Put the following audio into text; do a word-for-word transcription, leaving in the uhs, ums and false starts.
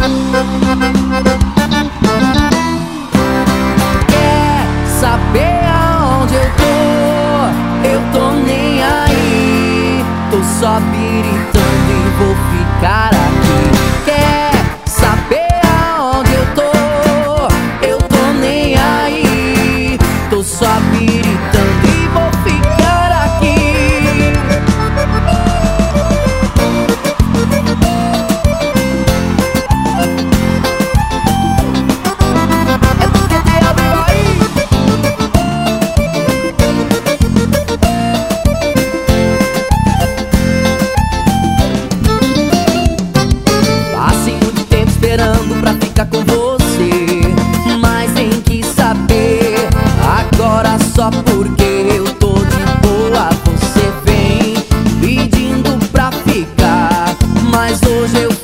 Quer saber aonde eu tô? Eu tô nem aí. Tô só biritando e vou ficar aqui. Quer saber aonde eu tô? Eu tô nem aí. Tô só biritando e vou ficar aqui. Esperando pra ficar com você, mas tem que saber agora só porque eu tô de boa. Você vem pedindo pra ficar, mas hoje eu